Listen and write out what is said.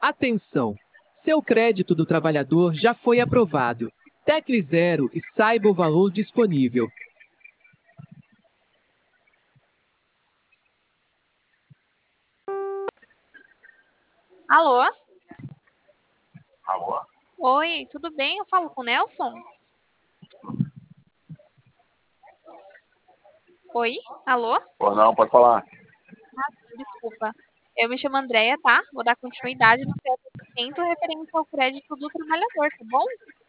Atenção! Seu crédito do trabalhador já foi aprovado. Tecle 0 e saiba o valor disponível. Alô? Alô? Oi, tudo bem? Eu falo com o Nelson? Oi? Alô? Ou não, pode falar. Desculpa. Eu me chamo Andréia, tá? Vou dar continuidade no seu atendimento referente ao crédito do trabalhador, tá bom?